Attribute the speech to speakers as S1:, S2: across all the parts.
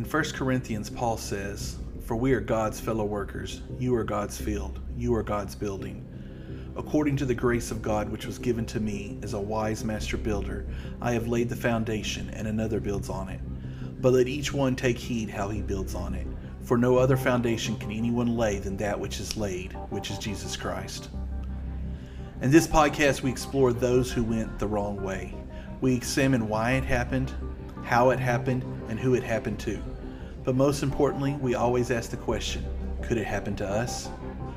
S1: 1 Corinthians, Paul says, "For we are God's fellow workers. You are God's field. You are God's building. According to the grace of God which was given to me as a wise master builder, I have laid the foundation, and another builds on it. But let each one take heed how he builds on it. For no other foundation can anyone lay than that which is laid, which is Jesus Christ." In this podcast, we explore those who went the wrong way. We examine why it happened, how it happened, and who it happened to. But most importantly, we always ask the question, could it happen to us?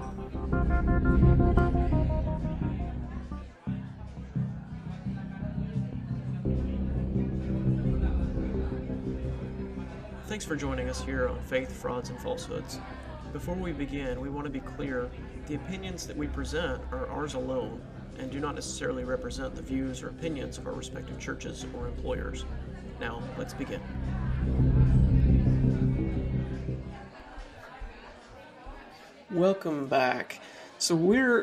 S2: Thanks for joining us here on Faith, Frauds, and Falsehoods. Before we begin, we want to be clear, the opinions that we present are ours alone and do not necessarily represent the views or opinions of our respective churches or employers. Now, let's begin. Welcome back. So we're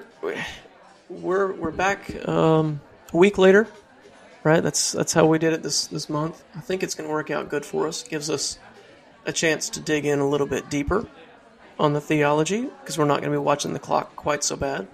S2: back a week later, right? That's how we did it this month. I think it's going to work out good for us. Gives us a chance to dig in a little bit deeper on the theology, because we're not going to be watching the clock quite so bad.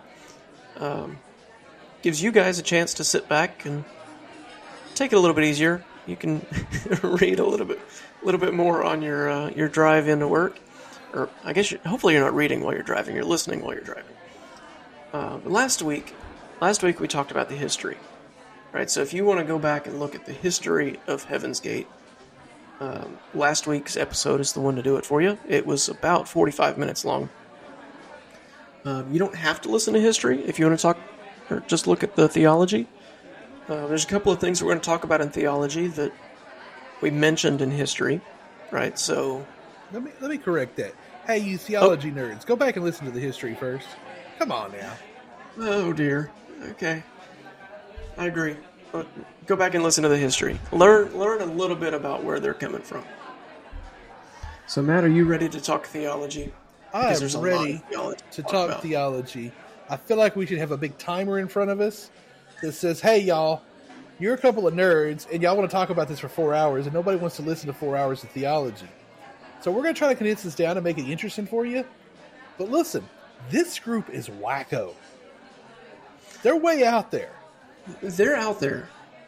S2: Gives you guys a chance to sit back and take it a little bit easier. You can read a little bit more on your drive into work, or I guess hopefully you're not reading while you're driving. You're listening while you're driving. But last week we talked about the history, right? So if you want to go back and look at the history of Heaven's Gate, last week's episode is the one to do it for you. It was about 45 minutes long. You don't have to listen to history if you want to talk, or just look at the theology. There's a couple of things we're going to talk about in theology that we mentioned in history, right? So
S1: let me correct that. Hey, you theology nerds, go back and listen to the history first. Come on now.
S2: Oh dear. Okay, I agree. But go back and listen to the history. Learn a little bit about where they're coming from. So, Matt, are you ready to talk theology?
S1: I am ready to talk theology. I feel like we should have a big timer in front of us that says, "Hey, y'all, you're a couple of nerds, and y'all want to talk about this for 4 hours, and nobody wants to listen to 4 hours of theology. So we're going to try to condense this down and make it interesting for you. But listen, this group is wacko. They're way out there.
S2: They're out there."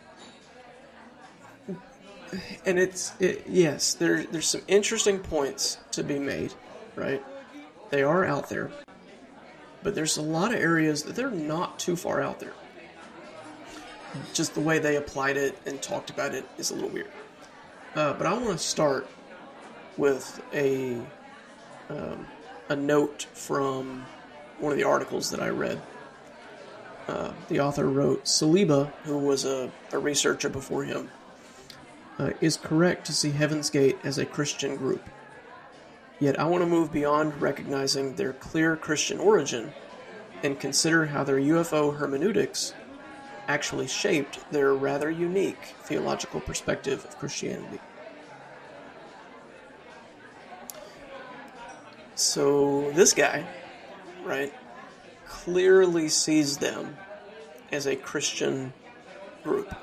S2: And yes, there's some interesting points to be made, right? They are out there, but there's a lot of areas that they're not too far out there. Just the way they applied it and talked about it is a little weird. But I want to start with a note from one of the articles that I read. The author wrote, Saliba, who was a researcher before him, is correct to see Heaven's Gate as a Christian group. Yet I want to move beyond recognizing their clear Christian origin and consider how their UFO hermeneutics actually shaped their rather unique theological perspective of Christianity. So this guy, right, clearly sees them as a Christian group.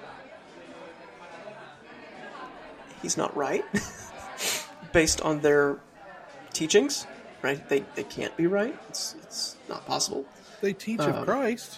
S2: He's not right, based on their teachings, right? They can't be right. It's not possible.
S1: They teach of Christ.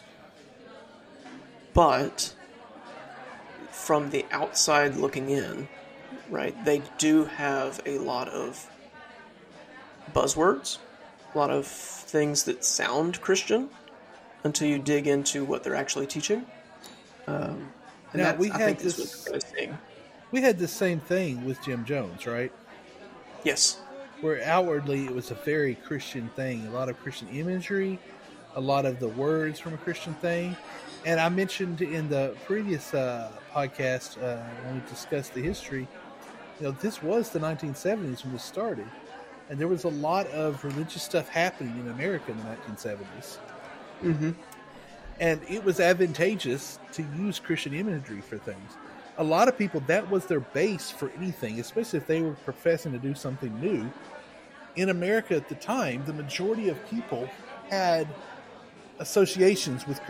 S2: But from the outside looking in, right, they do have a lot of buzzwords, a lot of things that sound Christian until you dig into what they're actually teaching.
S1: Now, we had the same thing with Jim Jones, right?
S2: Yes.
S1: Where outwardly it was a very Christian thing, a lot of Christian imagery, a lot of the words from a Christian thing. And I mentioned in the previous podcast when we discussed the history, this was the 1970s when this started. And there was a lot of religious stuff happening in America in the 1970s.
S2: Mm-hmm.
S1: And it was advantageous to use Christian imagery for things. A lot of people, that was their base for anything, especially if they were professing to do something new. In America at the time, the majority of people had associations with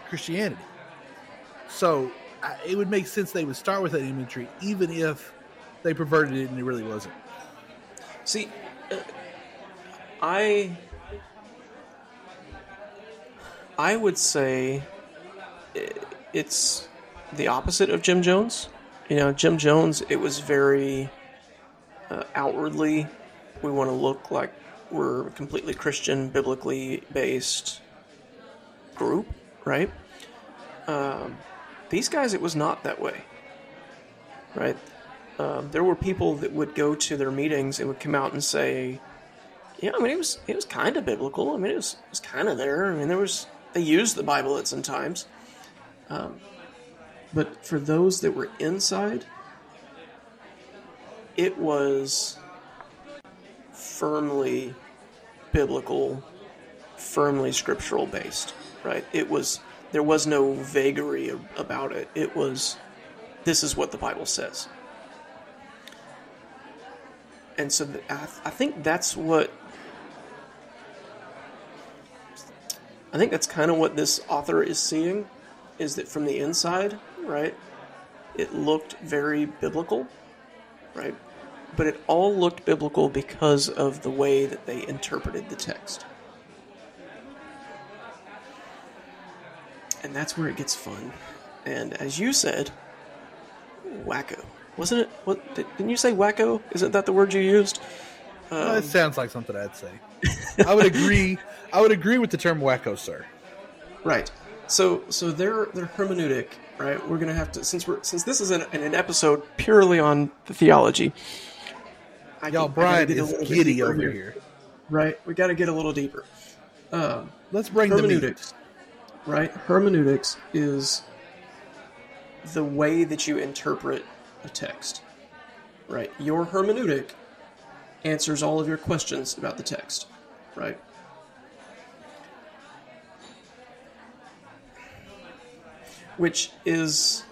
S1: Christianity. So it would make sense they would start with that imagery, even if
S3: they perverted it and it really wasn't.
S2: See, I would say it's the opposite of Jim Jones. You know, Jim Jones, it was very outwardly, we want to look like we're a completely Christian, biblically based group, right? These guys, it was not that way, right? There were people that would go to their meetings and would come out and say, "Yeah, I mean, it was kind of biblical. I mean, it was kind of there. I mean, they used the Bible at some times." But for those that were inside, it was firmly biblical, firmly scriptural based, right? There was no vagary about it. It was, this is what the Bible says. And so I think that's kind of what this author is seeing, is that from the inside, right, it looked very biblical, right? But it all looked biblical because of the way that they interpreted the text. And that's where it gets fun. And as you said, wacko. Wasn't it? Didn't you say wacko? Isn't that the word you used?
S3: It sounds like something I'd say. I would agree. I would agree with the term wacko, sir.
S2: Right. So their hermeneutic, right? We're gonna have to, since this is an episode purely on the theology.
S3: Brian is giddy over here.
S2: Right. We got to get a little deeper.
S3: Let's bring the meat.
S2: Right. Hermeneutics is the way that you interpret a text. Right. Your hermeneutic answers all of your questions about the text. Right. Which is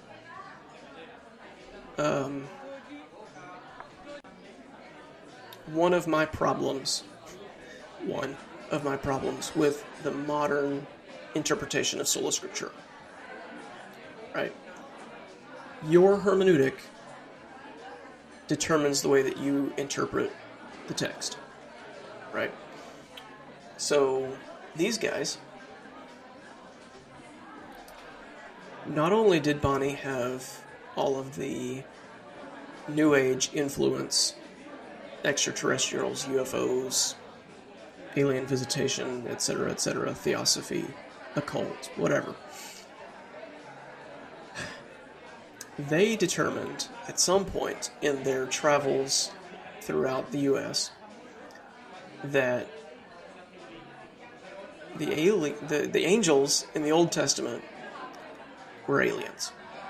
S2: one of my problems with the modern interpretation of sola scriptura. Right? Your hermeneutic determines the way that you interpret the text. Right? So, these guys, not only did Bonnie have all of the New Age influence, extraterrestrials, UFOs, alien visitation, etc., theosophy, occult, whatever. They determined at some point in their travels throughout the U.S. that the angels in the Old Testament were aliens.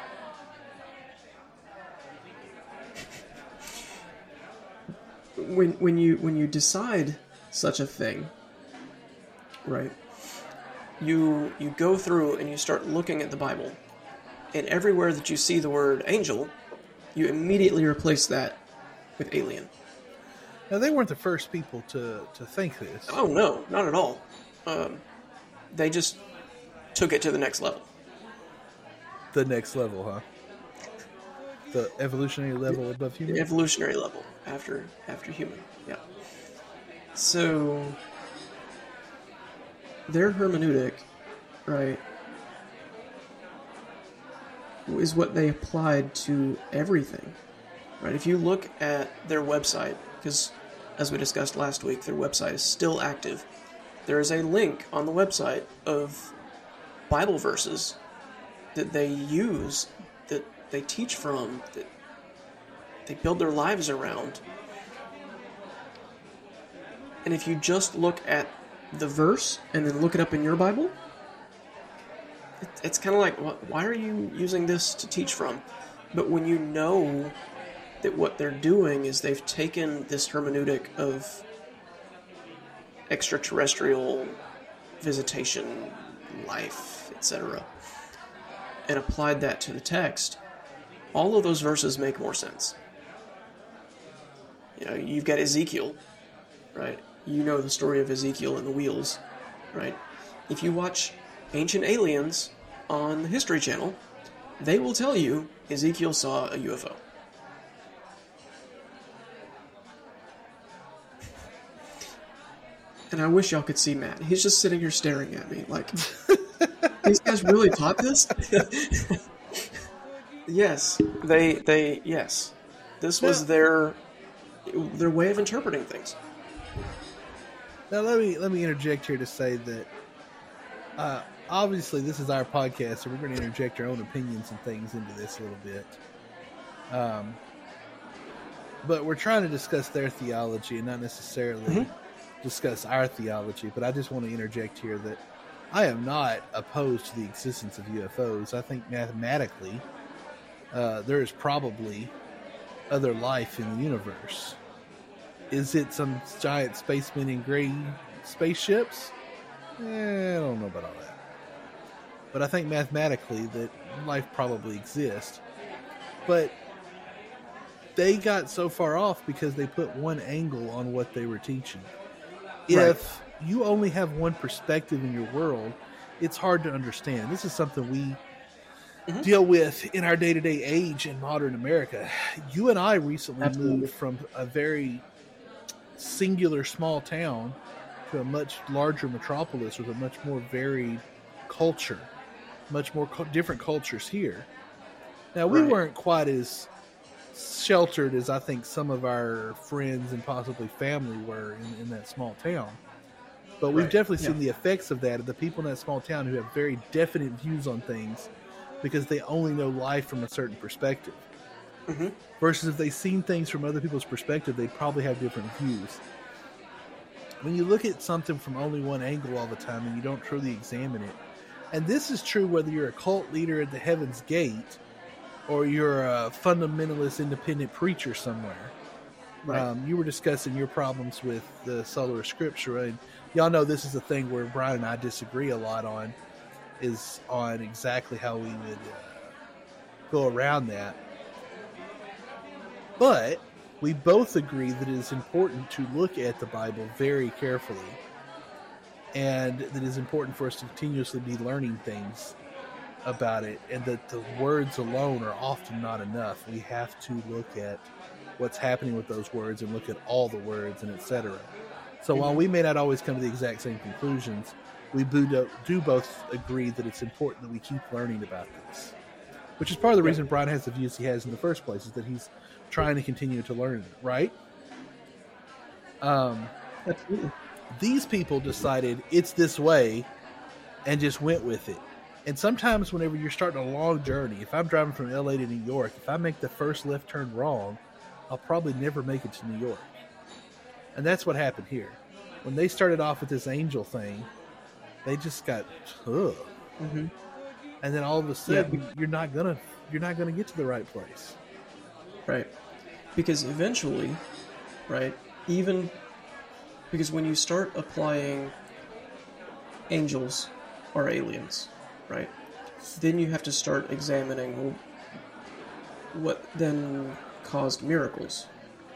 S2: When you decide such a thing, right? You go through and you start looking at the Bible, and everywhere that you see the word angel, you immediately replace that with alien.
S3: Now, they weren't the first people to think this.
S2: Oh no, not at all. They just took it to the next level.
S3: The next level, huh? The evolutionary level above human?
S2: The evolutionary level after human, yeah. So, their hermeneutic, right, is what they applied to everything, right? If you look at their website, because as we discussed last week, their website is still active, there is a link on the website of Bible verses that they use, that they teach from, that they build their lives around. And if you just look at the verse and then look it up in your Bible, it's kind of like, why are you using this to teach from? But when you know that what they're doing is they've taken this hermeneutic of extraterrestrial visitation, life, etc., and applied that to the text, all of those verses make more sense. You know, you've got Ezekiel, right? You know the story of Ezekiel and the wheels, right? If you watch Ancient Aliens on the History Channel, they will tell you Ezekiel saw a UFO. And I wish y'all could see Matt. He's just sitting here staring at me like, these guys really taught this? Yes, yes. This was their way of interpreting things.
S3: Now let me interject here to say that obviously this is our podcast, so we're going to interject our own opinions and things into this a little bit. But we're trying to discuss their theology and not necessarily discuss our theology. But I just want to interject here that I am not opposed to the existence of UFOs. I think mathematically there is probably other life in the universe. Is it some giant spacemen in gray spaceships? I don't know about all that. But I think mathematically that life probably exists. But they got so far off because they put one angle on what they were teaching. If you only have one perspective in your world, it's hard to understand. This is something we deal with in our day-to-day age in modern America. You and I recently moved from a very singular small town to a much larger metropolis with a much more varied culture, much more different cultures here. Now, we weren't quite as sheltered as I think some of our friends and possibly family were in that small town. But we've definitely seen the effects of that, of the people in that small town who have very definite views on things because they only know life from a certain perspective. Versus if they've seen things from other people's perspective, they'd probably have different views. When you look at something from only one angle all the time and you don't truly examine it, and this is true whether you're a cult leader at the Heaven's Gate or you're a fundamentalist independent preacher somewhere. You were discussing your problems with the Sola Scriptura, and y'all know this is a thing where Brian and I disagree a lot on, is on exactly how we would go around that. But we both agree that it is important to look at the Bible very carefully, and that it is important for us to continuously be learning things about it, and that the words alone are often not enough. We have to look at what's happening with those words and look at all the words and etc. So while we may not always come to the exact same conclusions, we do both agree that it's important that we keep learning about this, which is part of the reason Brian has the views he has in the first place, is that he's trying to continue to learn it, right? These people decided it's this way and just went with it. And sometimes whenever you're starting a long journey, if I'm driving from LA to New York, if I make the first left turn wrong, I'll probably never make it to New York. And that's what happened here. When they started off with this angel thing, they just got and then all of a sudden you're not gonna get to the right place.
S2: Right. Because eventually, even because when you start applying angels or aliens, then you have to start examining what then caused miracles,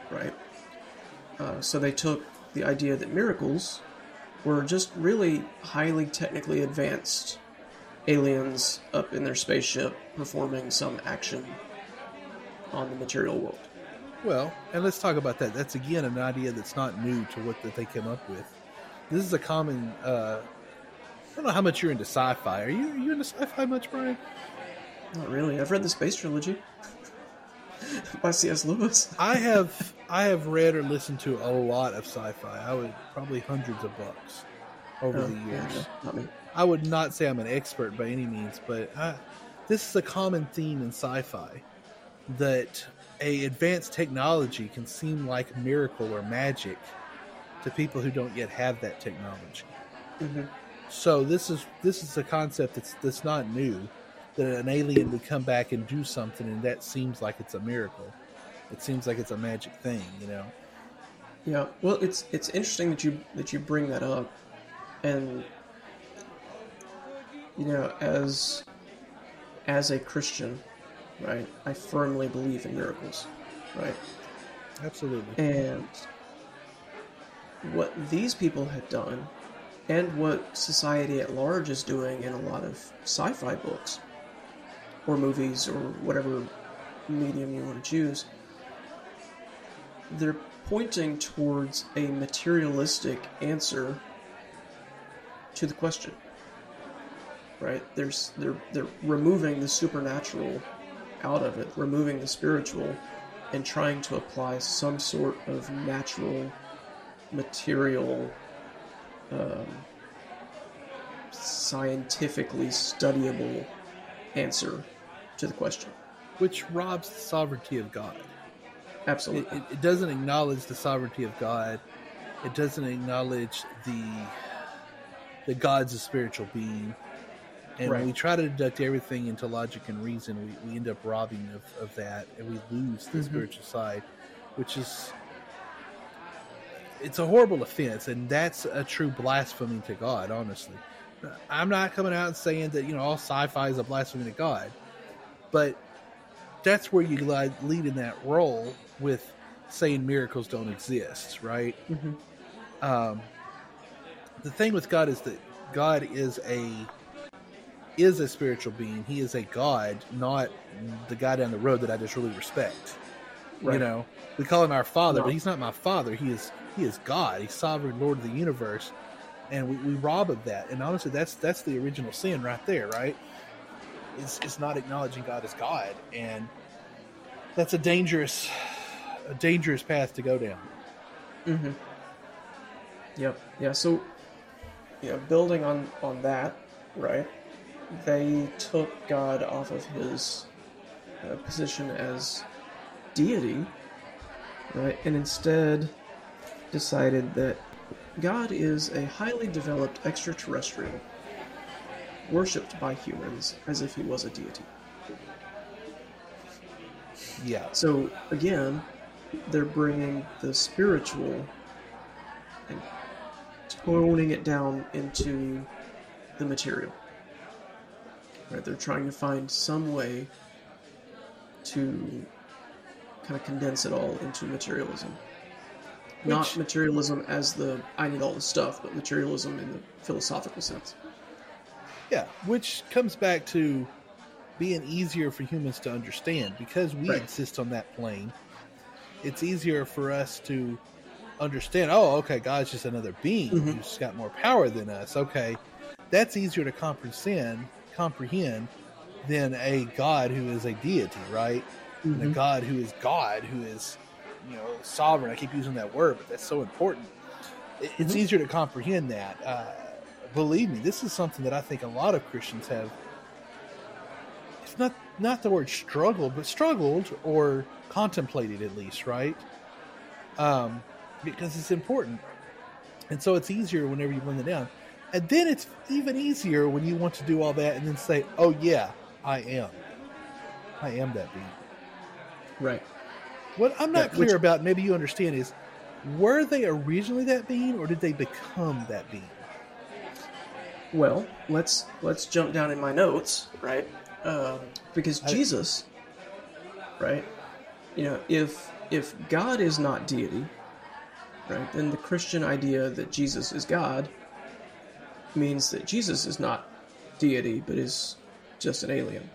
S2: so they took the idea that miracles were just really highly technically advanced aliens up in their spaceship performing some action on the material world.
S3: Well, and let's talk about that. That's, again, an idea that's not new to what that they came up with. This is a common... I don't know how much you're into sci-fi. Are you into sci-fi much, Brian?
S2: Not really. I've read the Space Trilogy by C.S. Lewis.
S3: I have read or listened to a lot of sci-fi. I would probably hundreds of books over the years.
S2: Yeah, not me.
S3: I would not say I'm an expert by any means, but this is a common theme in sci-fi, that a advanced technology can seem like miracle or magic to people who don't yet have that technology. So this is a concept that's not new, that an alien would come back and do something and that seems like it's a miracle. It seems like it's a magic thing,
S2: Yeah. Well, it's interesting that you bring that up, and as a Christian, I firmly believe in miracles,
S3: Absolutely.
S2: And what these people had done, and what society at large is doing in a lot of sci-fi books, or movies, or whatever medium you want to choose, they're pointing towards a materialistic answer to the question. Right? They're removing the supernatural out of it, removing the spiritual, and trying to apply some sort of natural, material, scientifically studyable answer to the question.
S3: Which robs the sovereignty of God.
S2: Absolutely.
S3: It doesn't acknowledge the sovereignty of God. It doesn't acknowledge the God's a spiritual being. And when we try to deduct everything into logic and reason, we end up robbing of that, and we lose the spiritual side, which is, it's a horrible offense, and that's a true blasphemy to God, honestly. I'm not coming out and saying that, all sci-fi is a blasphemy to God, but that's where you lead in that role with saying miracles don't exist, right? The thing with God is that God is a spiritual being. He is a God, not the guy down the road that I just really respect. Right. We call him our Father, but he's not my Father. He is God. He's sovereign Lord of the universe, and we rob of that. And honestly, that's the original sin right there, right? It's not acknowledging God as God, and that's a dangerous path to go down.
S2: Yep. Yeah. So, building on that, right? They took God off of his position as deity, right, and instead decided that God is a highly developed extraterrestrial, worshipped by humans as if he was a deity.
S3: Yeah.
S2: So again, they're bringing the spiritual and toning it down into the material. Right? They're trying to find some way to kind of condense it all into materialism. Not materialism as I need all the stuff, but materialism in the philosophical sense.
S3: Yeah, which comes back to being easier for humans to understand. Because we exist on that plane, it's easier for us to understand, okay, God's just another being who's got more power than us. Okay, that's easier to comprehend than a God who is a deity, right? And a God who is sovereign. I keep using that word, but that's so important. It's easier to comprehend that. Believe me, this is something that I think a lot of Christians have. It's not the word struggle, but struggled or contemplated at least, right? Because it's important. And so it's easier whenever you bring it down. And then it's even easier when you want to do all that and then say, oh yeah, I am that being.
S2: Right.
S3: What I'm not clear about, maybe you understand, is were they originally that being or did they become that being?
S2: Well, let's jump down in my notes, right? Because Jesus, right? If God is not deity, right, then the Christian idea that Jesus is God means that Jesus is not deity, but is just an alien.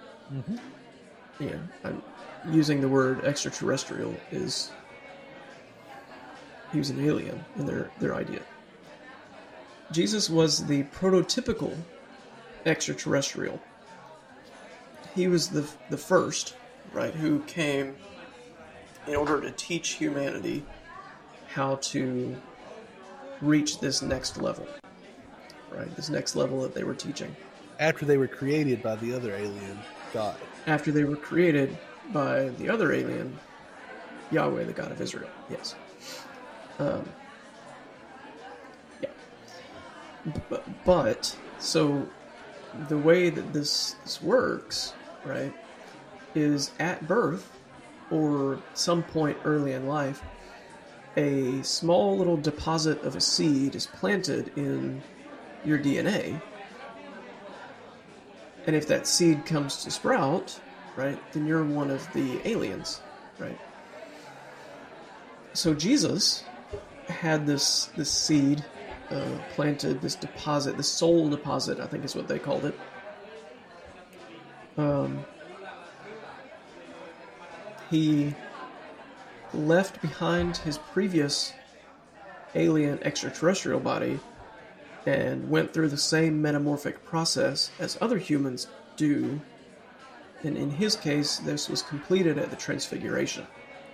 S2: I'm using the word extraterrestrial is he was an alien in their idea. Jesus was the prototypical extraterrestrial. He was the first, right, who came in order to teach humanity how to reach this next level, right? This next level that they were teaching.
S3: After they were created by the other alien, God.
S2: After they were created by the other alien, Yahweh, the God of Israel. Yes. But so the way that this works, right, is at birth or some point early in life, a small little deposit of a seed is planted in your DNA. And if that seed comes to sprout, right, then you're one of the aliens, right? So Jesus had this seed planted, this deposit, this soul deposit, I think is what they called it. He left behind his previous alien extraterrestrial body and went through the same metamorphic process as other humans do. And in his case, this was completed at the Transfiguration.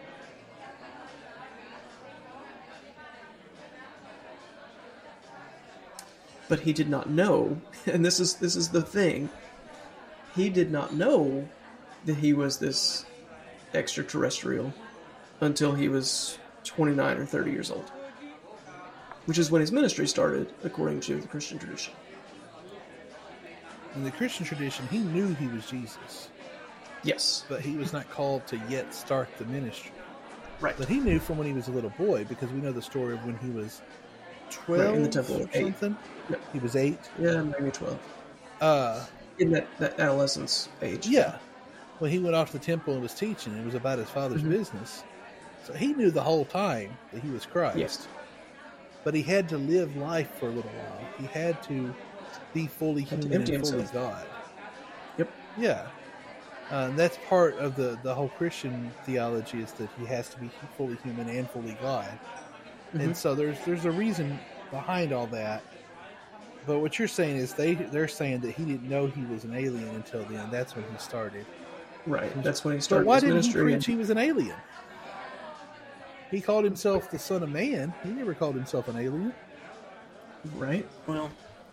S2: But he did not know, and this is the thing, he did not know that he was this extraterrestrial until he was 29 or 30 years old, which is when his ministry started, according to the Christian tradition.
S3: In the Christian tradition, he knew he was Jesus,
S2: Yes.
S3: but he was not called to yet start the ministry.
S2: Right.
S3: But he knew from when he was a little boy, because we know the story of when he was 12
S2: Right, in the temple,
S3: or
S2: 8.
S3: something.
S2: Yep.
S3: He was 8.
S2: Yeah, maybe 12. In that adolescence age.
S3: Yeah. When he went off to the temple and was teaching, it was about his father's business. So he knew the whole time that he was Christ.
S2: Yes.
S3: But he had to live life for a little while. He had to be fully
S2: Had to
S3: human
S2: empty
S3: and fully
S2: himself.
S3: God.
S2: Yep.
S3: Yeah. And that's part of the whole Christian theology, is that he has to be fully human and fully God. And so there's a reason behind all that. But what you're saying is they're saying that he didn't know he was an alien until then. That's when he started.
S2: Right. That's when he
S3: But
S2: started
S3: why
S2: his
S3: didn't he
S2: ministry.
S3: preach he was an alien? He called himself the Son of Man. He never called himself an alien.
S2: Right. Well,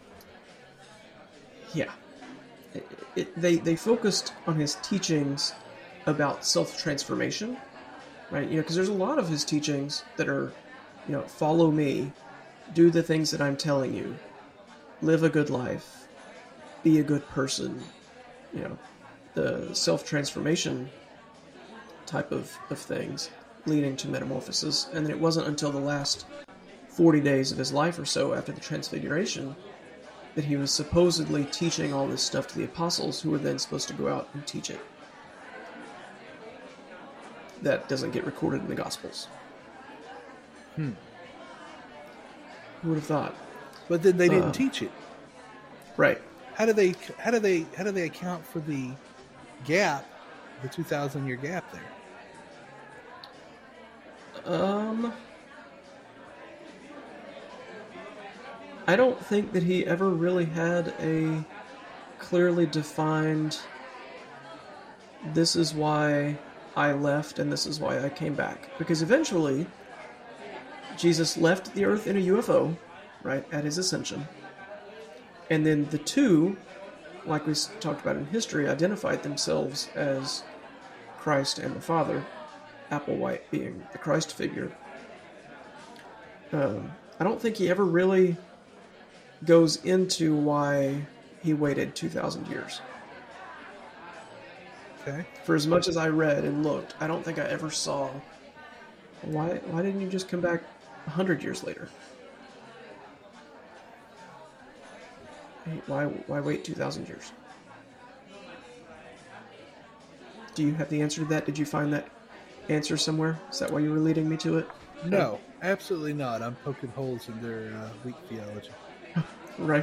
S2: yeah. They focused on his teachings about self-transformation, right? Because there's a lot of his teachings that are, follow me, do the things that I'm telling you, live a good life, be a good person, the self-transformation type of things leading to metamorphosis. And then it wasn't until the last 40 days of his life or so after the Transfiguration that he was supposedly teaching all this stuff to the apostles, who were then supposed to go out and teach it. That doesn't get recorded in the Gospels. Who would have thought?
S3: But then they didn't teach it.
S2: Right.
S3: How do they account for the gap, the 2,000-year gap there?
S2: I don't think that he ever really had a clearly defined, this is why I left and this is why I came back. Because eventually, Jesus left the earth in a UFO, right, at his ascension. And then the two, like we talked about in history, identified themselves as Christ and the Father, Applewhite being the Christ figure. I don't think he ever really goes into why he waited 2,000 years.
S3: Okay.
S2: For as much as I read and looked, I don't think I ever saw, why didn't you just come back 100 years later? Why wait 2,000 years? Do you have the answer to that? Did you find that answer somewhere? Is that why you were leading me to it?
S3: No, absolutely not. I'm poking holes in their weak theology.
S2: Right.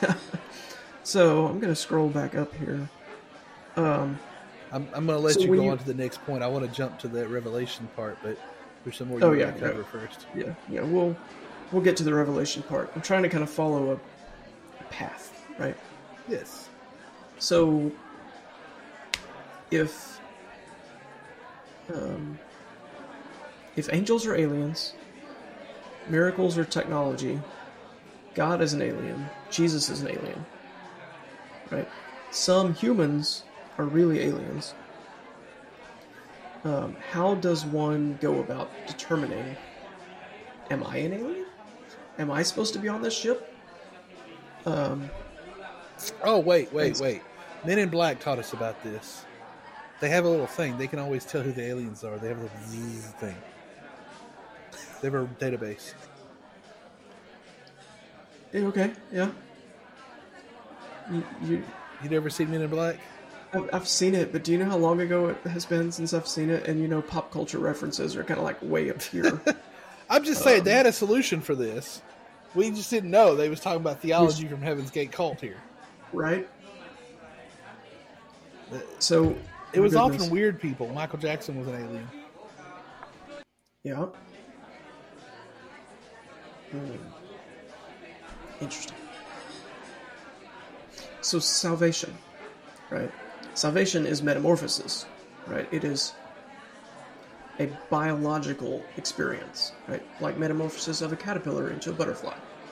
S2: So I'm going to scroll back up here.
S3: I'm going to let
S2: So
S3: you
S2: when
S3: go
S2: you-
S3: on to the next point. I want to jump to the Revelation part, but there's some more you
S2: Oh,
S3: want
S2: yeah,
S3: to cover
S2: right.
S3: first.
S2: Yeah, we'll get to the Revelation part. I'm trying to kind of follow a path, right?
S3: Yes.
S2: So, if angels are aliens, miracles are technology, God is an alien, Jesus is an alien, right? Some humans are really aliens. How does one go about determining, am I an alien? Am I supposed to be on this ship?
S3: Oh, wait. Men in Black taught us about this. They have a little thing. They can always tell who the aliens are. They have a little zzz thing. They have a database.
S2: Yeah, okay, yeah. You
S3: You never seen Men in Black?
S2: I've seen it, but do you know how long ago it has been since I've seen it? And pop culture references are kind of like way up here.
S3: I'm just saying they had a solution for this. We just didn't know. They was talking about theology from Heaven's Gate cult here.
S2: Right? So
S3: It was
S2: goodness.
S3: often weird people. Michael Jackson was an alien.
S2: Yeah. Interesting. So salvation, right? Salvation is metamorphosis, right? It is a biological experience, right? Like metamorphosis of a caterpillar into a butterfly.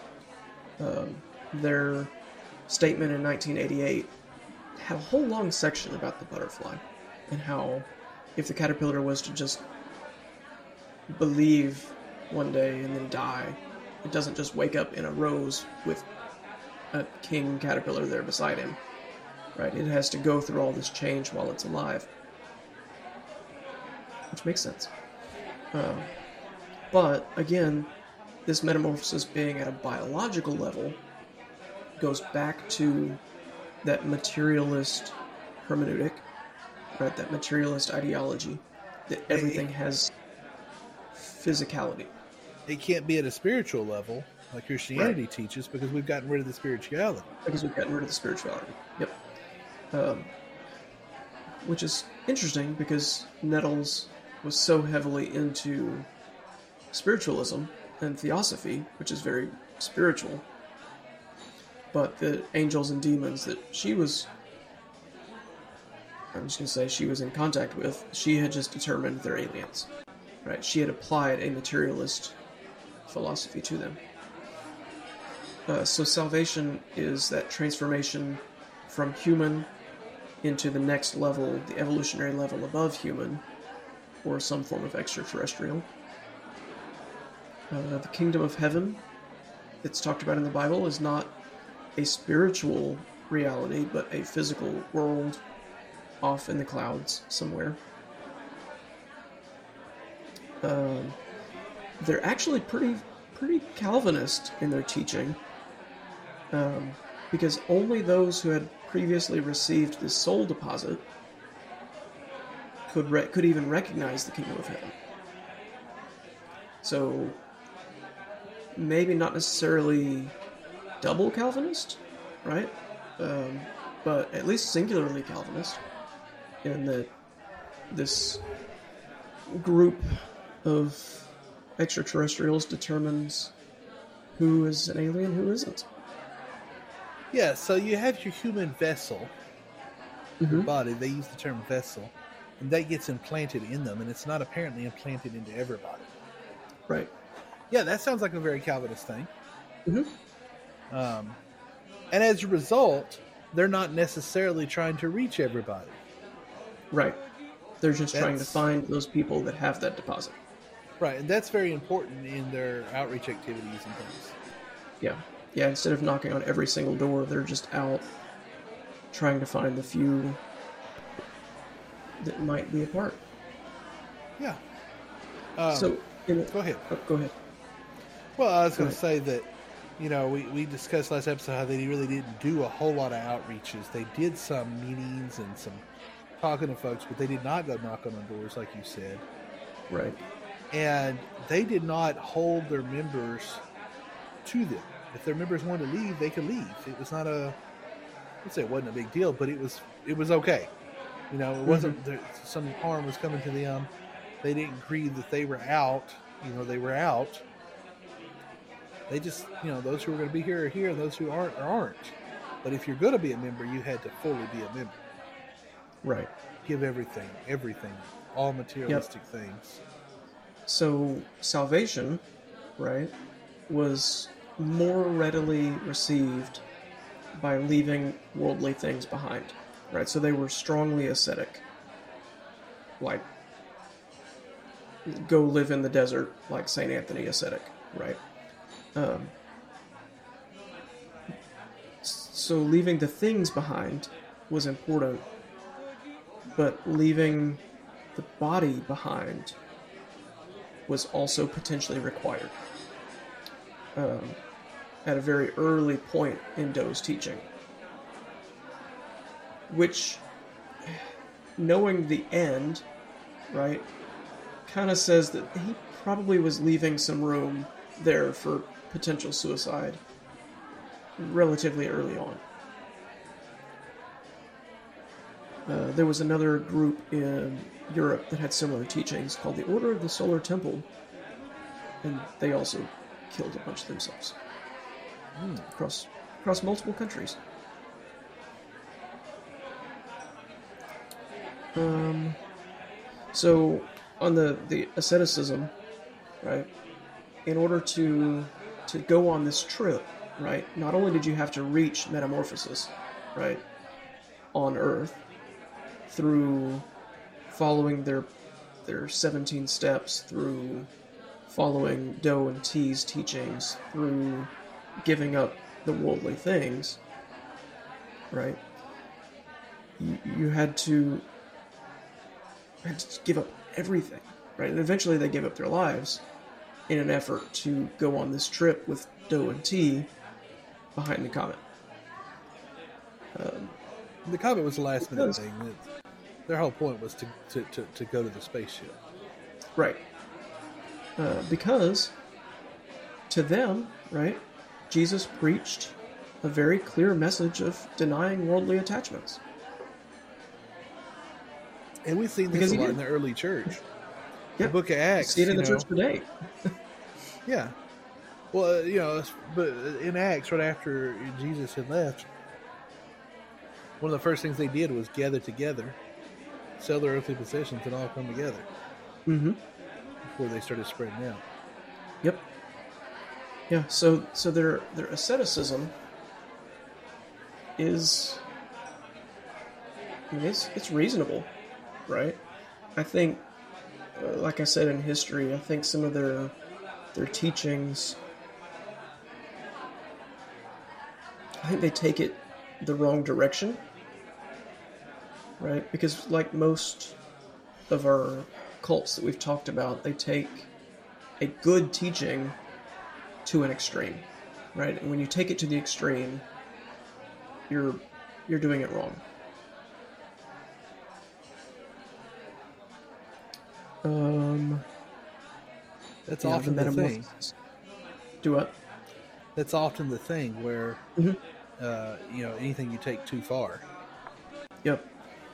S2: Their statement in 1988 had a whole long section about the butterfly and how if the caterpillar was to just believe one day and then die, it doesn't just wake up in a rose with a king caterpillar there beside him, right? It has to go through all this change while it's alive, which makes sense. But again, this metamorphosis being at a biological level goes back to that materialist hermeneutic, right? That materialist ideology that everything has physicality.
S3: It can't be at a spiritual level like Christianity teaches because we've gotten rid of the spirituality.
S2: Yep. Which is interesting because Nettles was so heavily into spiritualism and theosophy, which is very spiritual. But the angels and demons that she was in contact with, she had just determined they're aliens, right? She had applied a materialist philosophy to them. So salvation is that transformation from human into the next level, the evolutionary level above human, or some form of extraterrestrial. The kingdom of heaven that's talked about in the Bible is not a spiritual reality, but a physical world off in the clouds somewhere. They're actually pretty Calvinist in their teaching, because only those who had previously received the soul deposit could even recognize the kingdom of heaven. So maybe not necessarily double Calvinist, right? But at least singularly Calvinist, in that this group of extraterrestrials determines who is an alien, who isn't.
S3: Yeah, so you have your human vessel, your body. They use the term vessel, and that gets implanted in them, and it's not apparently implanted into everybody.
S2: Right.
S3: Yeah, that sounds like a very Calvinist thing.
S2: Mm-hmm.
S3: And as a result, they're not necessarily trying to reach everybody.
S2: Right. They're just trying to find those people that have that deposit.
S3: Right, and that's very important in their outreach activities and things.
S2: Yeah. Yeah, instead of knocking on every single door, they're just out trying to find the few that might be a part.
S3: Yeah.
S2: Go ahead.
S3: Oh,
S2: go ahead.
S3: Well, I was going to say that, we discussed last episode how they really didn't do a whole lot of outreaches. They did some meetings and some talking to folks, but they did not go knocking on doors, like you said.
S2: Right.
S3: And they did not hold their members to them. If their members wanted to leave, they could leave. It was not I'd say it wasn't a big deal, but it was okay. It wasn't some harm was coming to them. They didn't grieve that they were out. They were out. They just, those who are going to be here are here, and those who aren't. But if you're going to be a member, you had to fully be a member.
S2: Right.
S3: Give everything, all materialistic things.
S2: So salvation, right, was more readily received by leaving worldly things behind, right? So they were strongly ascetic, like go live in the desert like St. Anthony ascetic, right? So leaving the things behind was important, but leaving the body behind was also potentially required at a very early point in Doe's teaching, which, knowing the end, right, kind of says that he probably was leaving some room there for potential suicide relatively early on. There was another group in Europe that had similar teachings called the Order of the Solar Temple, and they also killed a bunch of themselves. across multiple countries. So on the asceticism, right? In order to go on this trip, right? Not only did you have to reach metamorphosis, right, on Earth through following their 17 steps, through following Do and T's teachings, through giving up the worldly things, right? You had to give up everything, right? And eventually they gave up their lives in an effort to go on this trip with Do and T behind the comet.
S3: The comet was the last minute thing. Their whole point was to go to the spaceship.
S2: Right. Because to them, right, Jesus preached a very clear message of denying worldly attachments.
S3: And we've seen this a lot in the early church.
S2: Yeah.
S3: The book of Acts.
S2: See it in the church today.
S3: Yeah. Well, but in Acts, right after Jesus had left, one of the first things they did was gather together, sell their earthly possessions, and all come together.
S2: Mm-hmm.
S3: Before they started spreading out.
S2: Yep. Yeah. So their asceticism is, I mean, it's reasonable, right? I think, like I said in history, I think some of their teachings, I think they take it the wrong direction, right? Because like most of our cults that we've talked about, they take a good teaching to an extreme, right? And when you take it to the extreme, you're doing it wrong.
S3: That's often the thing.
S2: Do what?
S3: That's often the thing where, anything you take too far.
S2: Yep.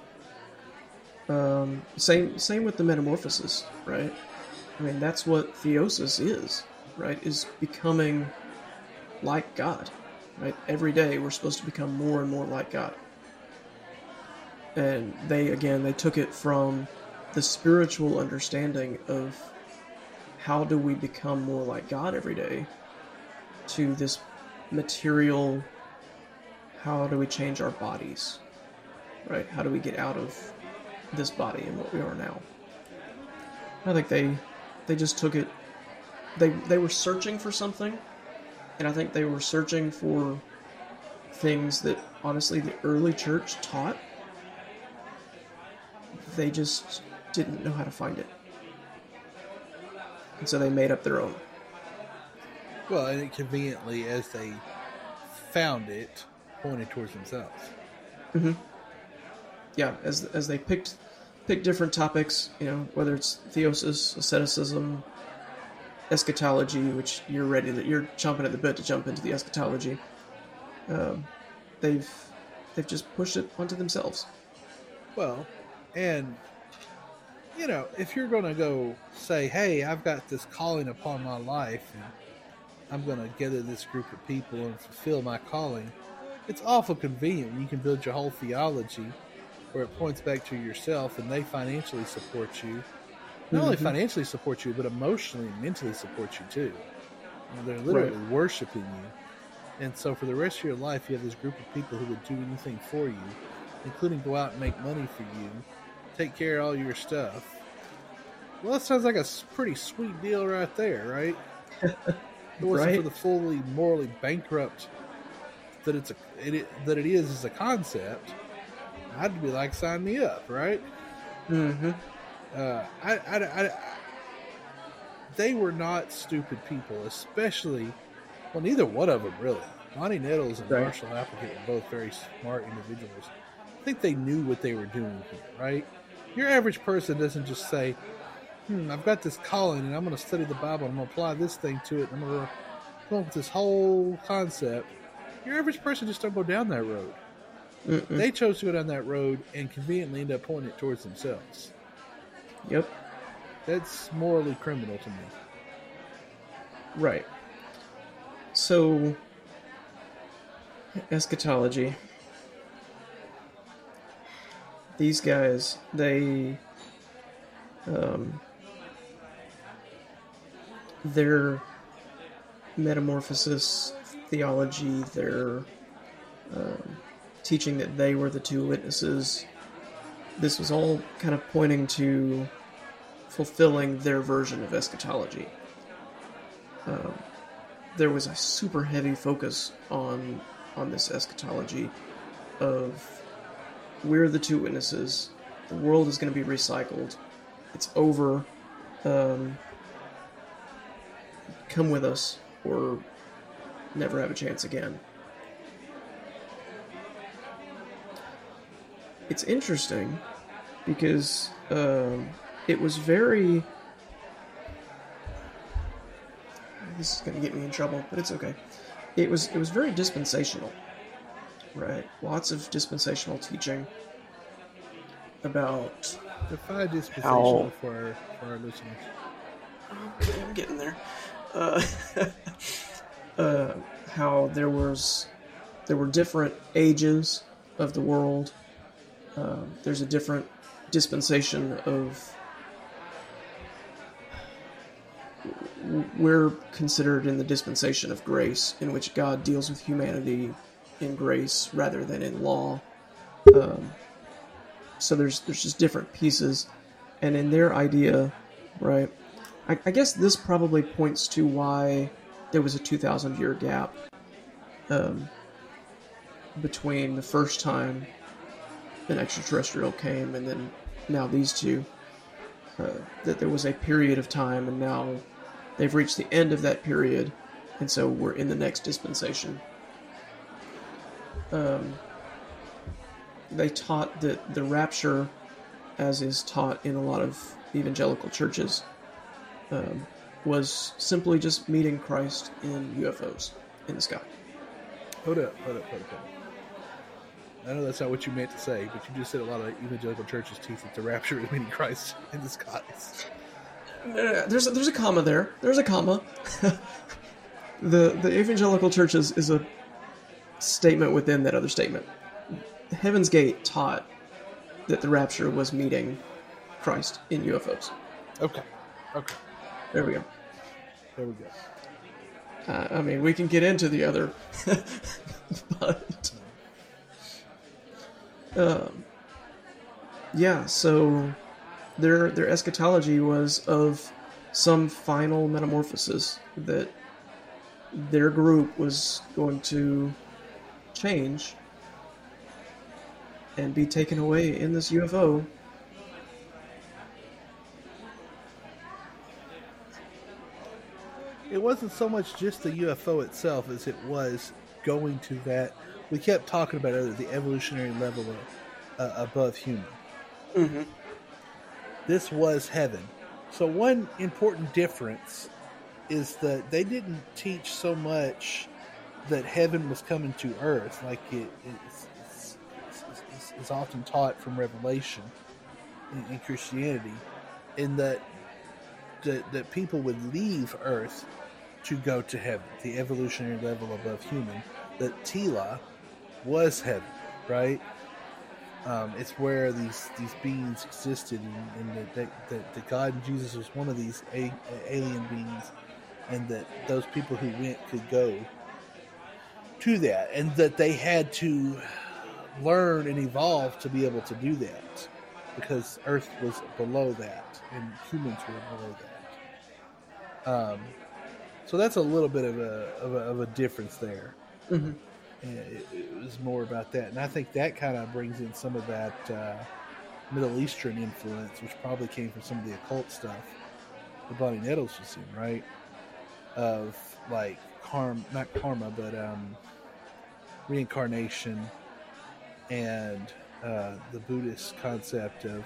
S2: Same with the metamorphosis, right? I mean, that's what theosis is, right? Is becoming like God, right? Every day we're supposed to become more and more like God. And they took it from the spiritual understanding of how do we become more like God every day to this material, how do we change our bodies, right? How do we get out of this body and what we are now? I think they just took it, they were searching for something, and I think they were searching for things that honestly the early church taught. They just didn't know how to find it. And so they made up their own.
S3: Well, and it conveniently, as they found it, pointed towards themselves.
S2: Mm-hmm. Yeah, as they picked different topics, whether it's theosis, asceticism, eschatology, which you're chomping at the bit to jump into the eschatology. They've just pushed it onto themselves.
S3: Well, and if you're going to go say, hey, I've got this calling upon my life and I'm going to gather this group of people and fulfill my calling, it's awful convenient when you can build your whole theology where it points back to yourself and they financially support you. Not only financially support you, but emotionally and mentally support you too. They're literally worshiping you. And so for the rest of your life, you have this group of people who would do anything for you, including go out and make money for you, take care of all your stuff. Well, that sounds like a pretty sweet deal right there, right? It wasn't for the fully morally bankrupt that it is as a concept. I'd be like, sign me up, right?
S2: Mm-hmm.
S3: They were not stupid people, especially, well, neither one of them really. Bonnie Nettles and Marshall Applegate were both very smart individuals. I think they knew what they were doing here, right? Your average person doesn't just say, I've got this calling and I'm going to study the Bible and I'm going to apply this thing to it and I'm going to come up with this whole concept. Your average person just don't go down that road. Mm-mm. They chose to go down that road and conveniently end up pointing it towards themselves.
S2: Yep.
S3: That's morally criminal to me.
S2: Right. So, Eschatology. These guys, their metamorphosis theology, their teaching that they were the two witnesses, this was all kind of pointing to fulfilling their version of eschatology. There was a super heavy focus on this eschatology of we're the two witnesses, the world is going to be recycled, it's over, come with us or never have a chance again. It's interesting because it was very... This is going to get me in trouble, but it's okay. It was very dispensational, right? Lots of dispensational teaching about
S3: Define dispensational for our listeners.
S2: I'm getting there. How there were different ages of the world. There's a different dispensation of... We're considered in the dispensation of grace, in which God deals with humanity in grace rather than in law. So there's just different pieces, and in their idea, right? I guess this probably points to why there was a 2,000-year gap between the first time an extraterrestrial came and then now these two. That there was a period of time, and now they've reached the end of that period, and so we're in the next dispensation. They taught that the rapture, as is taught in a lot of evangelical churches, was simply just meeting Christ in UFOs in the sky.
S3: Hold up. I know that's not what you meant to say, but you just said a lot of evangelical churches teach that the rapture is meeting Christ in the skies.
S2: There's a comma there. There's a comma. The evangelical churches is a statement within that other statement. Heaven's Gate taught that the rapture was meeting Christ in UFOs.
S3: Okay.
S2: There we go.
S3: There we go.
S2: I mean, we can get into the other, but yeah. So their eschatology was of some final metamorphosis that their group was going to change and be taken away in this UFO.
S3: It wasn't so much just the UFO itself as it was going to that. We kept talking about earlier, the evolutionary level of, above human.
S2: Mm-hmm.
S3: This was heaven. So one important difference is that they didn't teach so much that heaven was coming to earth like it's often taught from Revelation in Christianity, in that people would leave earth to go to heaven, the evolutionary level above human, that Tila was heaven, right? It's where these beings existed, and that God and Jesus was one of these alien beings, and that those people who went could go to that, and that they had to learn and evolve to be able to do that, because Earth was below that, and humans were below that. So that's a little bit of a difference there.
S2: Mm-hmm.
S3: And it was more about that, and I think that kind of brings in some of that Middle Eastern influence, which probably came from some of the occult stuff that Bonnie Nettles was in, right? Of like not karma, but reincarnation, and the Buddhist concept of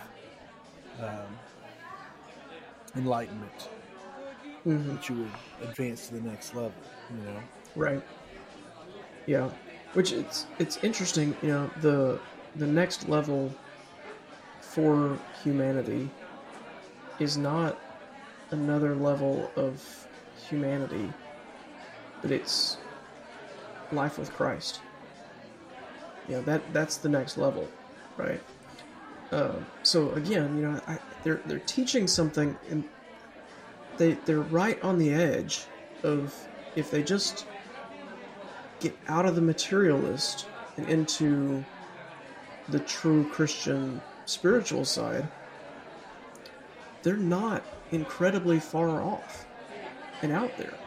S3: enlightenment,
S2: Mm-hmm.
S3: that you would advance to the next level, you know?
S2: Right. Yeah. Which it's interesting, you know, the next level for humanity is not another level of humanity, but it's life with Christ. that's the next level, right? So again, they're teaching something, and they're right on the edge of, if they just get out of the materialist and into the true Christian spiritual side, they're not incredibly far off and out there.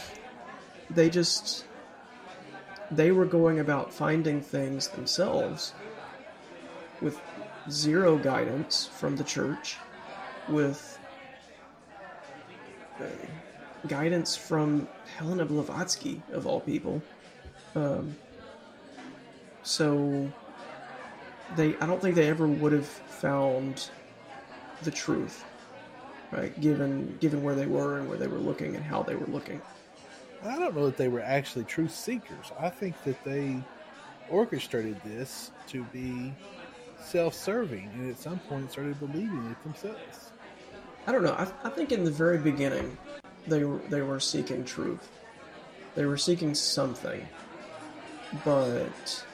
S2: They were going about finding things themselves with zero guidance from the church, with guidance from Helena Blavatsky, of all people. So I don't think they ever would have found the truth, right? Given where they were and where they were looking and how they were looking.
S3: I don't know that they were actually truth seekers. I think that they orchestrated this to be self-serving, and at some point started believing it themselves.
S2: I don't know. I think in the very beginning, they were seeking truth. They were seeking something, but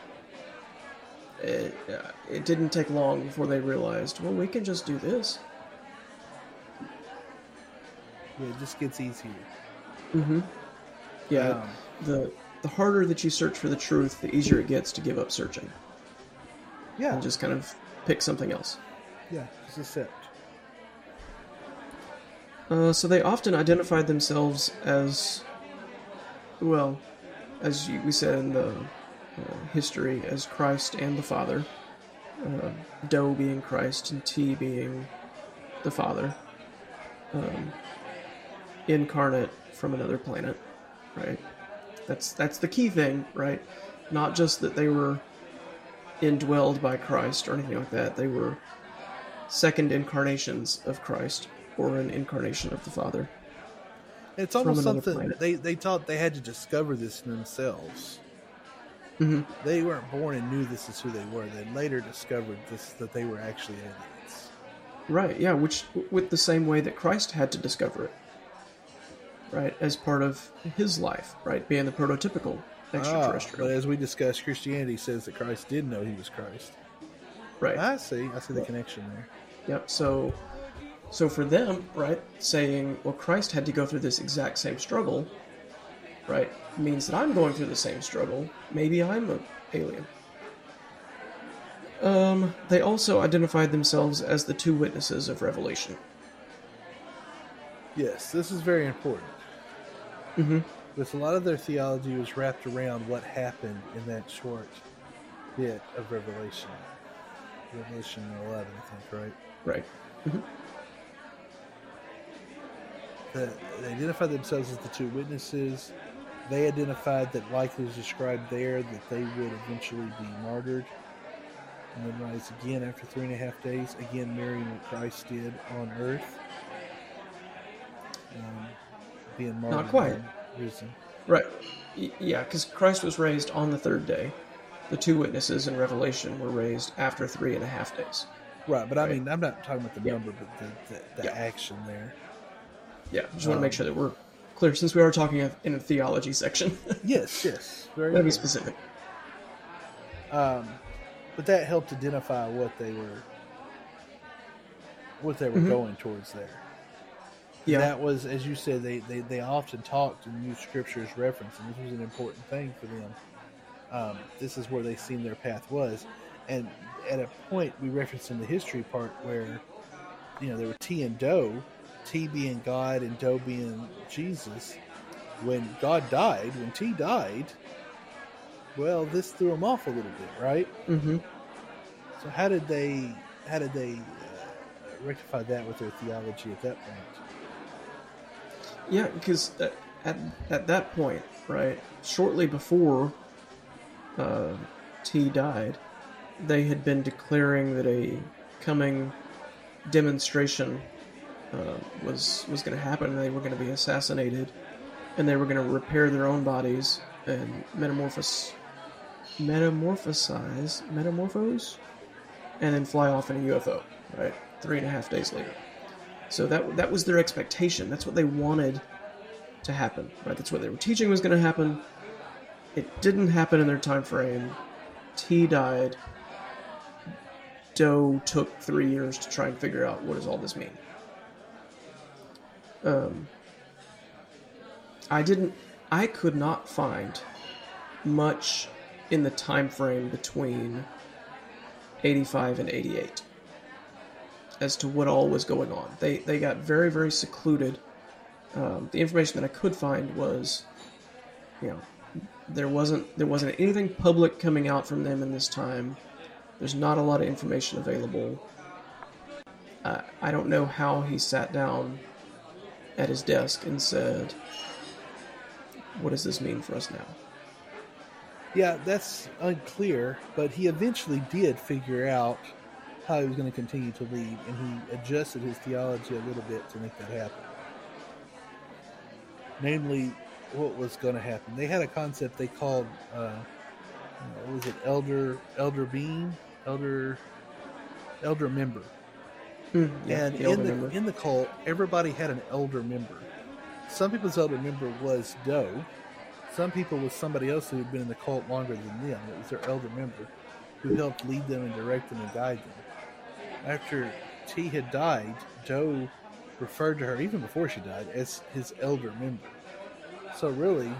S2: it didn't take long before they realized, well, we can just do this.
S3: Yeah, it just gets easier.
S2: Mm-hmm. Yeah, the harder that you search for the truth, the easier it gets to give up searching.
S3: Yeah.
S2: And just kind of pick something else.
S3: Yeah, just accept.
S2: So they often identified themselves as, well, as we said in the history, as Christ and the Father. Do being Christ and T being the Father. Incarnate from another planet, right? That's the key thing, right? Not just that they were indwelled by Christ or anything like that. They were second incarnations of Christ, or an incarnation of the Father.
S3: It's almost something they thought they had to discover this in themselves.
S2: Mm-hmm.
S3: They weren't born and knew this is who they were. They later discovered this, that they were actually aliens.
S2: Right, yeah, which with the same way that Christ had to discover it. Right, as part of his life, right, being the prototypical extraterrestrial.
S3: But as we discussed, Christianity says that Christ did know he was Christ.
S2: Right.
S3: I see the connection there.
S2: Yep. So for them, right, saying, well, Christ had to go through this exact same struggle, right, means that I'm going through the same struggle. Maybe I'm an alien. They also identified themselves as the two witnesses of Revelation.
S3: Yes, this is very important.
S2: Mm-hmm.
S3: Because a lot of their theology was wrapped around what happened in that short bit of Revelation. Revelation 11, I think, right?
S2: Right. Mm-hmm.
S3: They identified themselves as the two witnesses. They identified that, like it was described there, that they would eventually be martyred and then rise again after 3.5 days, again mirroring what Christ did on earth. Being martyred.
S2: Not quite.
S3: And risen.
S2: Right. Yeah, because Christ was raised on the third day. The two witnesses in Revelation were raised after 3.5 days.
S3: Right, but I mean, I'm not talking about the number, but the action there.
S2: Yeah, just want to make sure that we're clear, since we are talking in a theology section.
S3: Yes, very
S2: Let me
S3: good.
S2: be specific.
S3: But that helped identify what they were going towards there.
S2: Yeah.
S3: That was, as you said, they often talked and used scripture as reference, and this was an important thing for them. This is where they seen their path was. And at a point, we referenced in the history part where, there were T and Do, T being God and Do being Jesus. When God died, when T died, well, this threw them off a little bit, right?
S2: Mm-hmm.
S3: So how did they rectify that with their theology at that point?
S2: Yeah, because at that point, right, shortly before T died, they had been declaring that a coming demonstration was going to happen. They were going to be assassinated, and they were going to repair their own bodies and metamorphose, and then fly off in a UFO, right? 3.5 days later. So that was their expectation. That's what they wanted to happen, right? That's what they were teaching was going to happen. It didn't happen in their time frame. T died, Doe took 3 years to try and figure out what does all this mean. I could not find much in the time frame between 85 and 88 as to what all was going on. They got very, very secluded. The information that I could find was, there wasn't anything public coming out from them in this time. There's not a lot of information available. I don't know how he sat down at his desk and said, what does this mean for us now?
S3: Yeah, that's unclear, but he eventually did figure out how he was going to continue to lead, and he adjusted his theology a little bit to make that happen. Namely, what was going to happen. They had a concept they called, what was it, elder being, elder member. And in the cult, everybody had an elder member. Some people's elder member was Doe. Some people was somebody else who had been in the cult longer than them. It was their elder member who helped lead them and direct them and guide them. After T had died, Doe referred to her, even before she died, as his elder member. So really,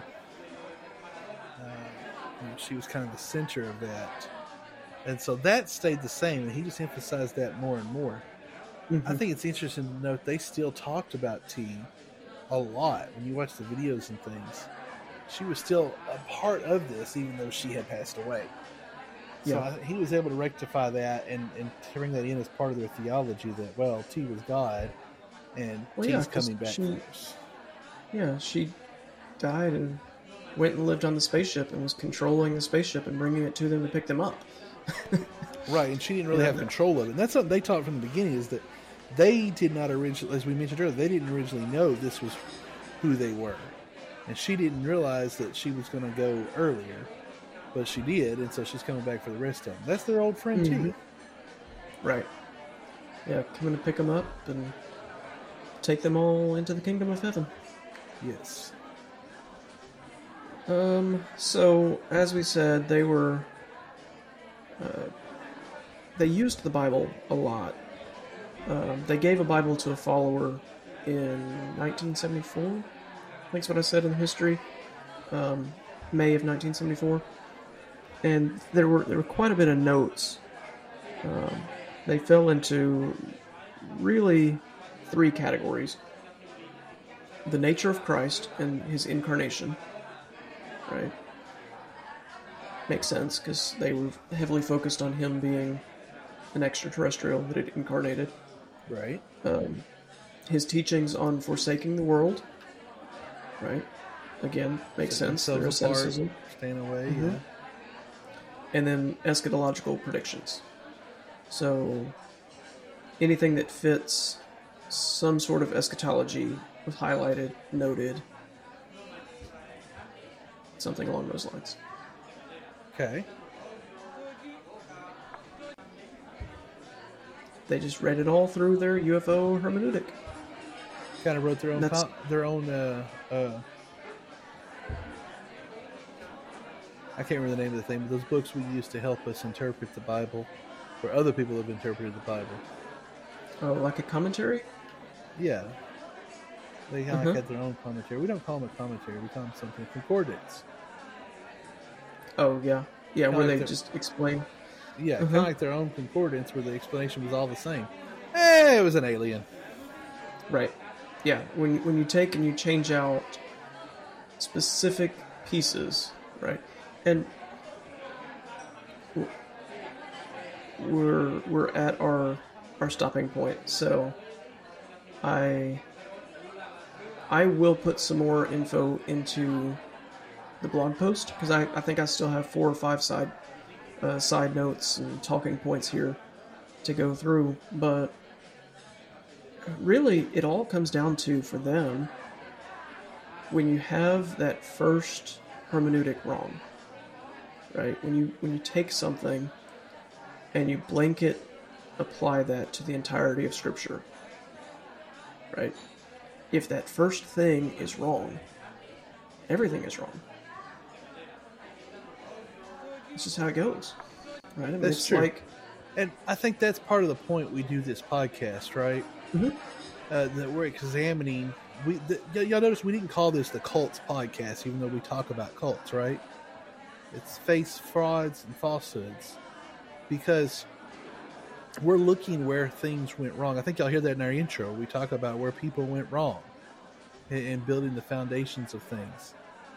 S3: she was kind of the center of that. And so that stayed the same, and he just emphasized that more and more. Mm-hmm. I think it's interesting to note they still talked about T a lot. When you watch the videos and things, she was still a part of this, even though she had passed away. So he was able to rectify that and bring that in as part of their theology that, well, T was God, and T's coming back for us.
S2: Yeah, she died and went and lived on the spaceship and was controlling the spaceship and bringing it to them to pick them up.
S3: Right, and she didn't really have control of it. And that's something they taught from the beginning, is that they did not originally, as we mentioned earlier, they didn't originally know this was who they were. And she didn't realize that she was going to go earlier, but she did, and so she's coming back for the rest of them. That's their old friend, too.
S2: Right. Yeah, coming to pick them up and take them all into the kingdom of heaven.
S3: Yes.
S2: So, as we said, they were... they used the Bible a lot. They gave a Bible to a follower in 1974. I think that's what I said in history. May of 1974. And there were quite a bit of notes. They fell into really 3 categories. The nature of Christ and his incarnation. Right? Makes sense, because they were heavily focused on him being an extraterrestrial that had incarnated.
S3: Right.
S2: His teachings on forsaking the world. Right. Again, makes sense. Their asceticism.
S3: Staying away,
S2: yeah. And then eschatological predictions. So anything that fits some sort of eschatology was highlighted, noted, something along those lines.
S3: Okay.
S2: They just read it all through their UFO hermeneutic.
S3: Kind of wrote their own I can't remember the name of the thing, but those books we use to help us interpret the Bible, where other people have interpreted the Bible.
S2: Oh, like a commentary?
S3: Yeah. They kind of had their own commentary. We don't call them a commentary. We call them something, concordance.
S2: Oh, yeah. Yeah,
S3: Kinda
S2: where
S3: like
S2: they just explain.
S3: Yeah, kind of like their own concordance where the explanation was all the same. It was an alien.
S2: Right. Yeah, when you take and you change out specific pieces, right? And we're at our stopping point. So I will put some more info into the blog post, because I think I still have 4 or 5 side notes and talking points here to go through, but really it all comes down to, for them, when you have that first hermeneutic wrong, right? When you take something and you blanket apply that to the entirety of Scripture, right? If that first thing is wrong, everything is wrong. It's just how it goes. Right? I mean,
S3: That's
S2: it's
S3: true.
S2: like,
S3: And I think that's part of the point we do this podcast, right?
S2: Mhm.
S3: That we're examining. Y'all notice we didn't call this the cults podcast, even though we talk about cults, right? It's faith, frauds, and falsehoods, because we're looking where things went wrong. I think y'all hear that in our intro. We talk about where people went wrong in building the foundations of things.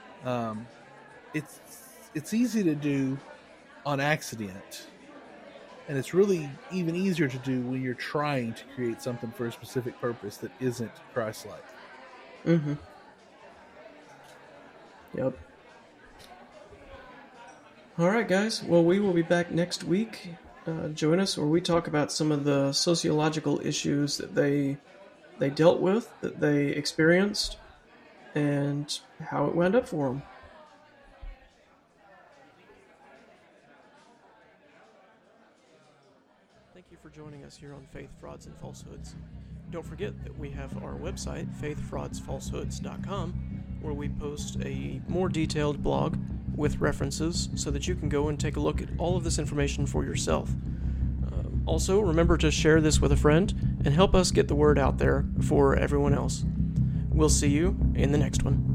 S3: It's easy to do on accident, and it's really even easier to do when you're trying to create something for a specific purpose that isn't Christ-like.
S2: Mm-hmm. Yep. All right, guys. Well, we will be back next week. Join us where we talk about some of the sociological issues that they dealt with, that they experienced, and how it wound up for them. Thank you for joining us here on Faith, Frauds, and Falsehoods. Don't forget that we have our website, faithfraudsfalsehoods.com, where we post a more detailed blog with references so that you can go and take a look at all of this information for yourself. Also, remember to share this with a friend and help us get the word out there for everyone else. We'll see you in the next one.